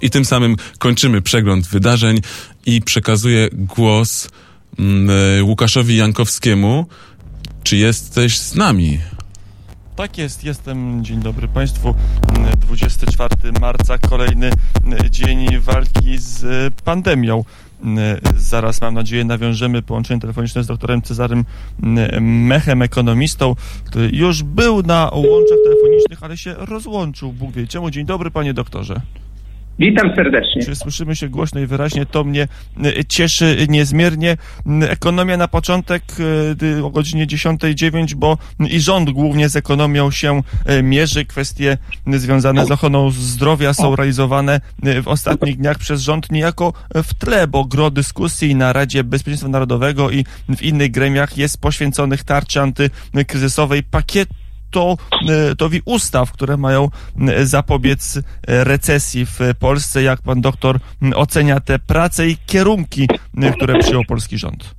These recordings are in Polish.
I tym samym kończymy przegląd wydarzeń i przekazuję głos Łukaszowi Jankowskiemu. Czy jesteś z nami? Tak jest, jestem. Dzień dobry Państwu. 24 marca, kolejny dzień walki z pandemią. Zaraz, mam nadzieję, nawiążemy połączenie telefoniczne z doktorem Cezarym Mechem, ekonomistą, który już był na łączach telefonicznych, ale się rozłączył. Bóg wie czemu. Dzień dobry, panie doktorze. Witam serdecznie. Czy słyszymy się głośno i wyraźnie? To mnie cieszy niezmiernie. Ekonomia na początek o godzinie 10:09, bo i rząd głównie z ekonomią się mierzy. Kwestie związane z ochroną zdrowia są realizowane w ostatnich dniach przez rząd niejako w tle, bo gro dyskusji na Radzie Bezpieczeństwa Narodowego i w innych gremiach jest poświęconych tarczy antykryzysowej, towi ustaw, które mają zapobiec recesji w Polsce. Jak pan doktor ocenia te prace i kierunki, które przyjął polski rząd?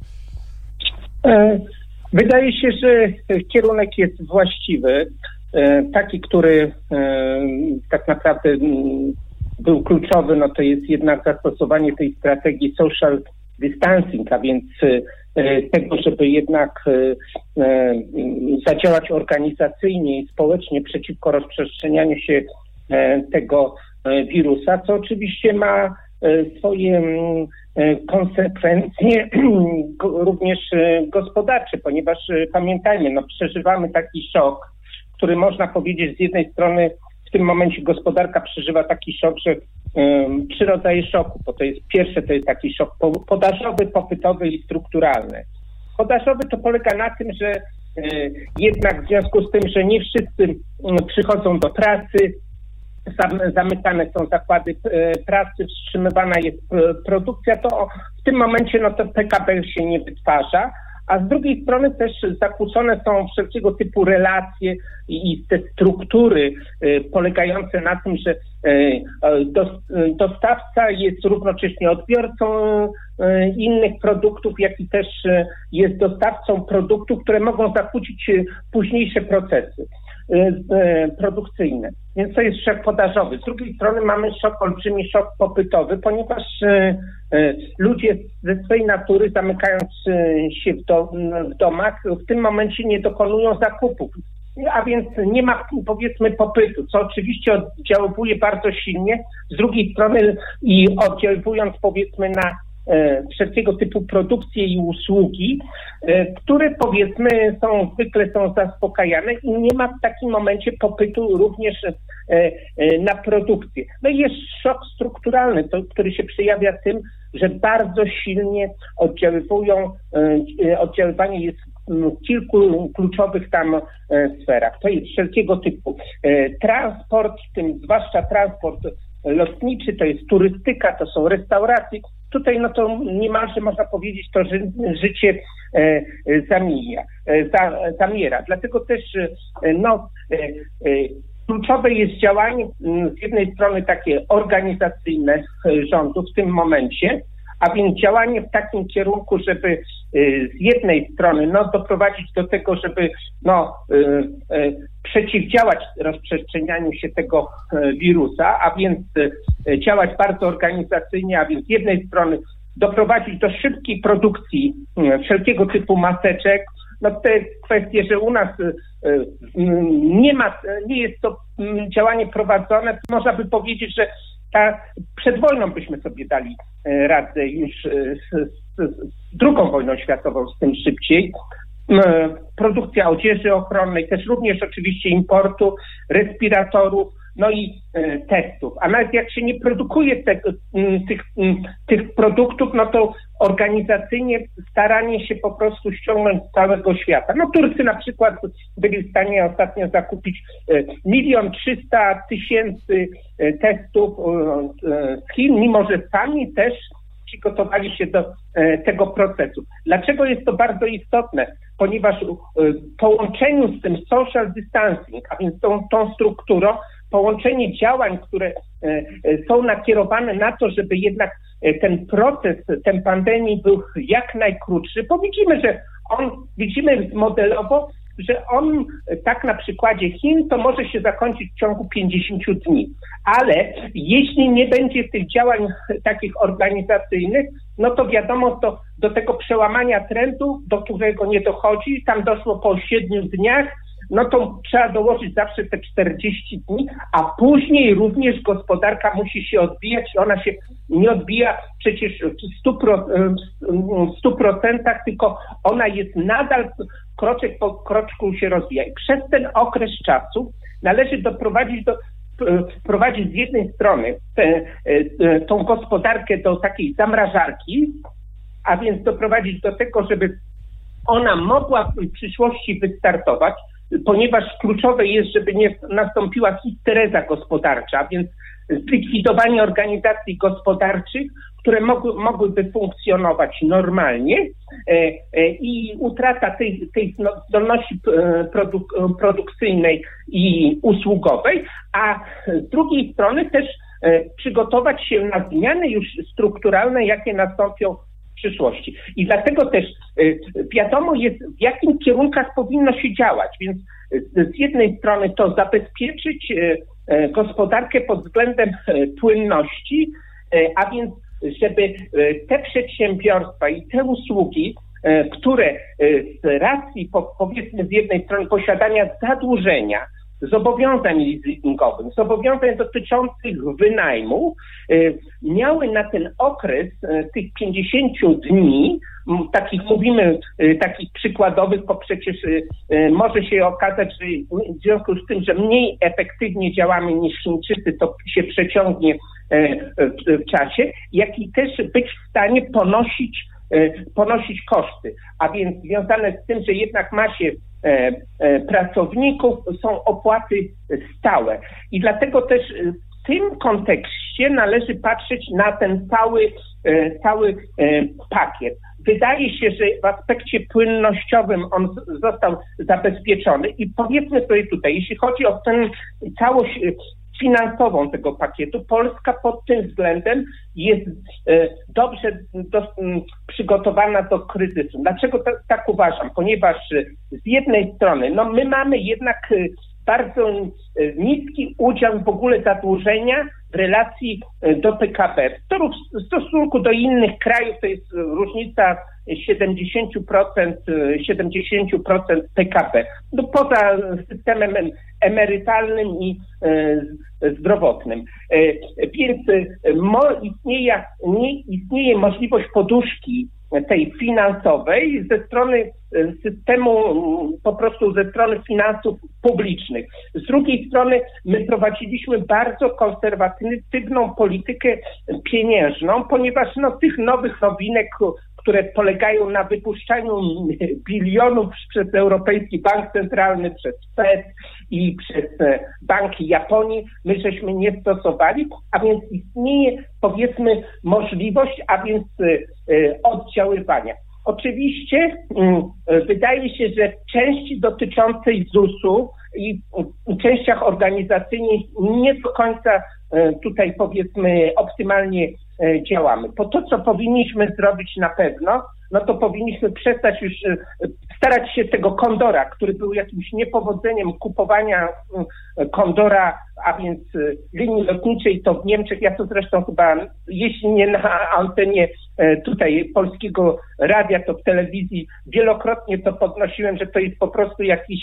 Wydaje się, że kierunek jest właściwy. Taki, który tak naprawdę był kluczowy, no to jest jednak zastosowanie tej strategii social distancing, a więc tego, żeby jednak zadziałać organizacyjnie i społecznie przeciwko rozprzestrzenianiu się tego wirusa, co oczywiście ma swoje konsekwencje również gospodarcze, ponieważ pamiętajmy, no przeżywamy taki szok, który można powiedzieć z jednej strony w tym momencie gospodarka przeżywa taki szok, że 3 rodzaje szoku, bo to jest pierwsze, to jest taki szok podażowy, popytowy i strukturalny. Podażowy to polega na tym, że jednak w związku z tym, że nie wszyscy przychodzą do pracy, zamykane są zakłady pracy, wstrzymywana jest produkcja, to w tym momencie no to PKB się nie wytwarza, a z drugiej strony też zakłócone są wszelkiego typu relacje i te struktury polegające na tym, że dostawca jest równocześnie odbiorcą innych produktów, jak i też jest dostawcą produktów, które mogą zakłócić późniejsze procesy produkcyjne. Więc to jest szok podażowy. Z drugiej strony mamy olbrzymi szok popytowy, ponieważ ludzie ze swej natury, zamykając się w domach, w tym momencie nie dokonują zakupów. A więc nie ma, powiedzmy, popytu, co oczywiście oddziałuje bardzo silnie. Z drugiej strony i oddziaływując, powiedzmy, na wszelkiego typu produkcje i usługi, które, powiedzmy, zwykle są zaspokajane i nie ma w takim momencie popytu również na produkcję. No i jest szok strukturalny, który się przejawia tym, że bardzo silnie oddziaływanie jest w kilku kluczowych tam sferach. To jest wszelkiego typu transport, w tym zwłaszcza transport lotniczy, to jest turystyka, to są restauracje. Tutaj no to niemalże można powiedzieć, to życie zamiera. Dlatego też kluczowe jest działanie z jednej strony takie organizacyjne rządu w tym momencie, a więc działanie w takim kierunku, żeby z jednej strony doprowadzić do tego, żeby przeciwdziałać rozprzestrzenianiu się tego wirusa, a więc działać bardzo organizacyjnie, a więc z jednej strony doprowadzić do szybkiej produkcji wszelkiego typu maseczek. No te kwestie, że u nas nie jest to działanie prowadzone, można by powiedzieć, że przed wojną byśmy sobie dali radę już z II wojną światową z tym szybciej. Produkcja odzieży ochronnej, też również oczywiście importu, respiratorów, no i testów. A nawet jak się nie produkuje tych produktów, no to organizacyjnie staranie się po prostu ściągnąć z całego świata. No Turcy na przykład byli w stanie ostatnio zakupić 1 300 000 testów z Chin, mimo że sami też przygotowali się do tego procesu. Dlaczego jest to bardzo istotne? Ponieważ w połączeniu z tym social distancing, a więc tą strukturą, połączenie działań, które są nakierowane na to, żeby jednak ten proces, ten pandemii był jak najkrótszy, bo widzimy, że widzimy modelowo, że on tak na przykładzie Chin to może się zakończyć w ciągu 50 dni. Ale jeśli nie będzie tych działań takich organizacyjnych, no to wiadomo, to do tego przełamania trendu, do którego nie dochodzi, tam doszło po 7 dniach, no to trzeba dołożyć zawsze te 40 dni, a później również gospodarka musi się odbijać i ona się nie odbija przecież w 100%, tylko ona jest nadal kroczek po kroczku się rozwija. I przez ten okres czasu należy prowadzić z jednej strony tą gospodarkę do takiej zamrażarki, a więc doprowadzić do tego, żeby ona mogła w przyszłości wystartować, ponieważ kluczowe jest, żeby nie nastąpiła histereza gospodarcza, a więc zlikwidowanie organizacji gospodarczych, które mogłyby funkcjonować normalnie i utrata tej zdolności produkcyjnej i usługowej, a z drugiej strony też przygotować się na zmiany już strukturalne, jakie nastąpią w przyszłości. I dlatego też wiadomo jest, w jakim kierunkach powinno się działać, więc z jednej strony to zabezpieczyć gospodarkę pod względem płynności, a więc żeby te przedsiębiorstwa i te usługi, które z racji powiedzmy z jednej strony posiadania zadłużenia, zobowiązań leasingowych, zobowiązań dotyczących wynajmu, miały na ten okres tych 50 dni, takich przykładowych, bo przecież może się okazać, że w związku z tym, że mniej efektywnie działamy niż Chińczycy, to się przeciągnie w czasie, jak i też być w stanie ponosić koszty, a więc związane z tym, że jednak ma się pracowników, są opłaty stałe. I dlatego też w tym kontekście należy patrzeć na ten cały pakiet. Wydaje się, że w aspekcie płynnościowym on został zabezpieczony i powiedzmy sobie tutaj, jeśli chodzi o tę całość finansową tego pakietu, Polska pod tym względem jest dobrze przygotowana do kryzysu. Dlaczego tak uważam? Ponieważ z jednej strony, no my mamy jednak bardzo niski udział w ogóle zadłużenia w relacji do PKB. W stosunku do innych krajów to jest różnica 70% PKB. No, poza systemem emerytalnym i zdrowotnym. Więc istnieje możliwość poduszki tej finansowej ze strony systemu, po prostu ze strony finansów publicznych. Z drugiej strony my prowadziliśmy bardzo konserwatywną politykę pieniężną, ponieważ tych nowych nowinek, które polegają na wypuszczaniu bilionów przez Europejski Bank Centralny, przez Fed i przez banki Japonii, my żeśmy nie stosowali, a więc istnieje powiedzmy możliwość, a więc oddziaływania. Oczywiście wydaje się, że w części dotyczącej ZUS-u i w częściach organizacyjnych nie do końca tutaj powiedzmy optymalnie działamy. Po to, co powinniśmy zrobić na pewno, no to powinniśmy przestać już starać się tego kondora, który był jakimś niepowodzeniem kupowania kondora, a więc linii lotniczej to w Niemczech, ja to zresztą chyba, jeśli nie na antenie tutaj Polskiego Radia, to w telewizji wielokrotnie to podnosiłem, że to jest po prostu jakiś,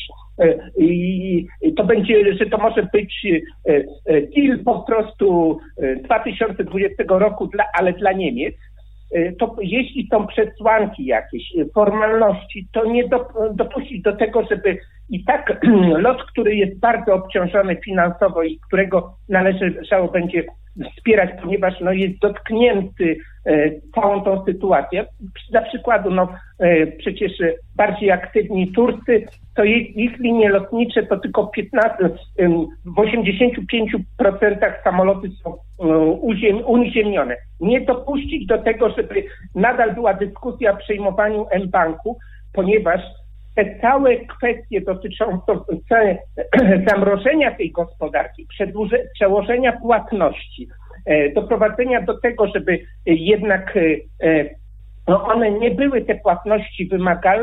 to będzie, że to może być deal po prostu 2020 roku, ale dla Niemiec. To jeśli są przesłanki jakieś, formalności, to nie dopuścić do tego, żeby i tak lot, który jest bardzo obciążony finansowo i którego należało będzie wspierać, ponieważ jest dotknięty całą tą sytuację. Dla przykładu, przecież bardziej aktywni Turcy, to ich linie lotnicze to tylko w 85% samoloty są uniziemnione. Nie dopuścić do tego, żeby nadal była dyskusja o przejmowaniu mBanku, ponieważ te całe kwestie dotyczące zamrożenia tej gospodarki, przełożenia płatności, doprowadzenia do tego, żeby jednak one nie były te płatności wymagalne,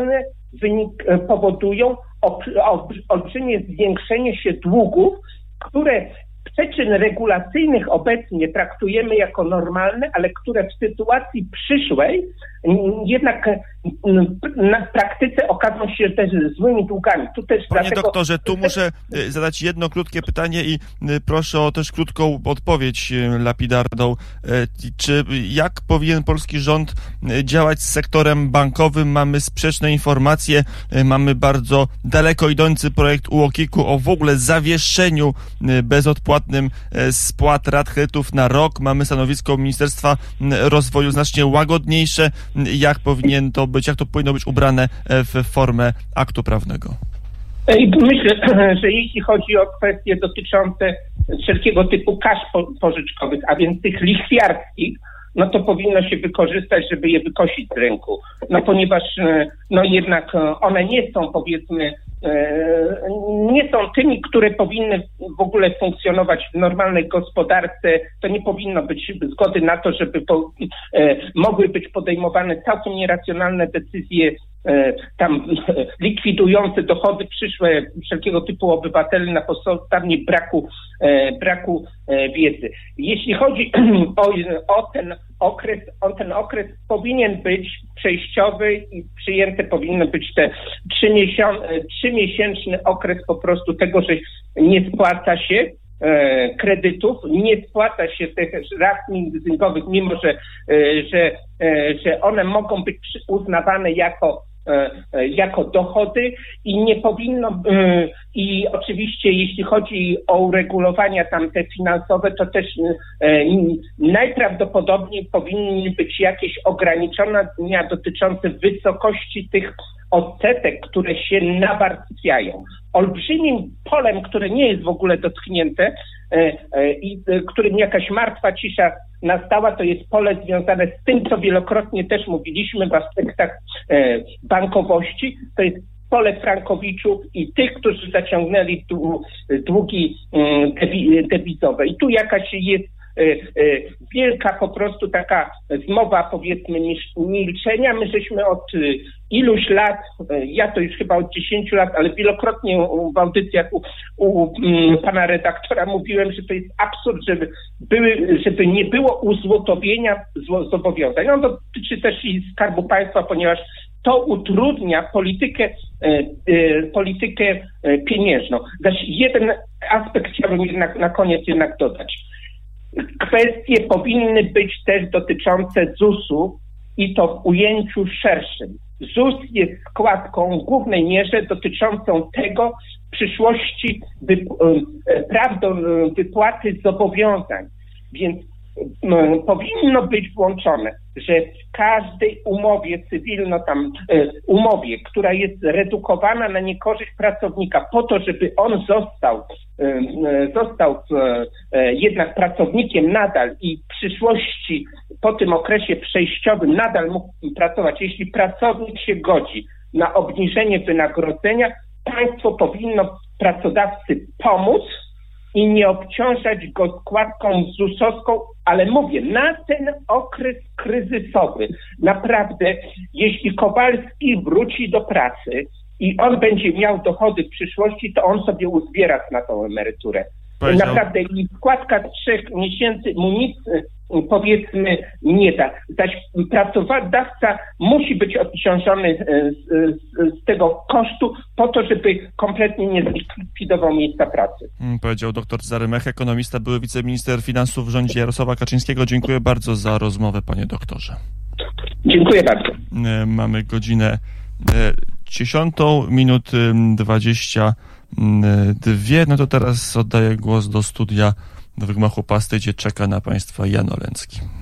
powodują olbrzymie zwiększenie się długów, które przyczyn regulacyjnych obecnie traktujemy jako normalne, ale które w sytuacji przyszłej jednak na praktyce okażą się też złymi długami. Tu też Panie doktorze, tu muszę zadać jedno krótkie pytanie i proszę o też krótką odpowiedź lapidarną. Jak powinien polski rząd działać z sektorem bankowym? Mamy sprzeczne informacje, mamy bardzo daleko idący projekt UOKiK-u o w ogóle zawieszeniu bezodpłatnym spłat rat kredytów na rok. Mamy stanowisko Ministerstwa Rozwoju znacznie łagodniejsze. Jak powinien to być, jak to powinno być ubrane w formę aktu prawnego? Myślę, że jeśli chodzi o kwestie dotyczące wszelkiego typu kas pożyczkowych, a więc tych lichwiarskich, no to powinno się wykorzystać, żeby je wykosić z rynku. No ponieważ no jednak one nie są, powiedzmy, nie są tymi, które powinny w ogóle funkcjonować w normalnej gospodarce. To nie powinno być zgody na to, żeby mogły być podejmowane całkiem nieracjonalne decyzje tam likwidujące dochody przyszłe wszelkiego typu obywateli na podstawie braku wiedzy. Jeśli chodzi o ten okres powinien być przejściowy i przyjęte powinno być te 3-miesięczny okres po prostu tego, że nie spłaca się kredytów, nie spłaca się tych rat leasingowych, mimo że one mogą być uznawane jako dochody i nie powinno, i oczywiście jeśli chodzi o uregulowania tamte finansowe, to też najprawdopodobniej powinny być jakieś ograniczenia dotyczące wysokości tych odsetek, które się nawarstwiają. Olbrzymim polem, które nie jest w ogóle dotknięte i którym jakaś martwa cisza nastała, to jest pole związane z tym, co wielokrotnie też mówiliśmy w aspektach bankowości, to jest pole frankowiczów i tych, którzy zaciągnęli długi dewizowe. I tu jakaś jest wielka po prostu taka zmowa, powiedzmy, milczenia. My żeśmy od iluś lat, ja to już chyba od 10 lat, ale wielokrotnie w audycjach u pana redaktora mówiłem, że to jest absurd, żeby nie było uzłotowienia zobowiązań. No to dotyczy też i Skarbu Państwa, ponieważ to utrudnia politykę pieniężną. Zaś jeden aspekt chciałbym jednak na koniec dodać. Kwestie powinny być też dotyczące ZUS-u i to w ujęciu szerszym. ZUS jest składką w głównej mierze dotyczącą tego w przyszłości praw do wypłaty zobowiązań. Więc powinno być włączone, że w każdej umowie umowie, która jest redukowana na niekorzyść pracownika po to, żeby on został jednak pracownikiem nadal i w przyszłości po tym okresie przejściowym nadal mógł pracować. Jeśli pracownik się godzi na obniżenie wynagrodzenia, państwo powinno pracodawcy pomóc i nie obciążać go składką ZUS-owską, ale mówię, na ten okres kryzysowy. Naprawdę, jeśli Kowalski wróci do pracy i on będzie miał dochody w przyszłości, to on sobie uzbiera na tą emeryturę. Naprawdę i składka 3 miesięcy mu nic, powiedzmy, nie da. Zaś pracodawca musi być odciążony z tego kosztu po to, żeby kompletnie nie zlikwidował miejsca pracy. Powiedział dr Cezary Mech, ekonomista, były wiceminister finansów w rządzie Jarosława Kaczyńskiego. Dziękuję bardzo za rozmowę, panie doktorze. Dziękuję bardzo. Mamy godzinę 10:22. No to teraz oddaję głos do studia do Wygmachu Pasty, gdzie czeka na państwa Jan Oleński.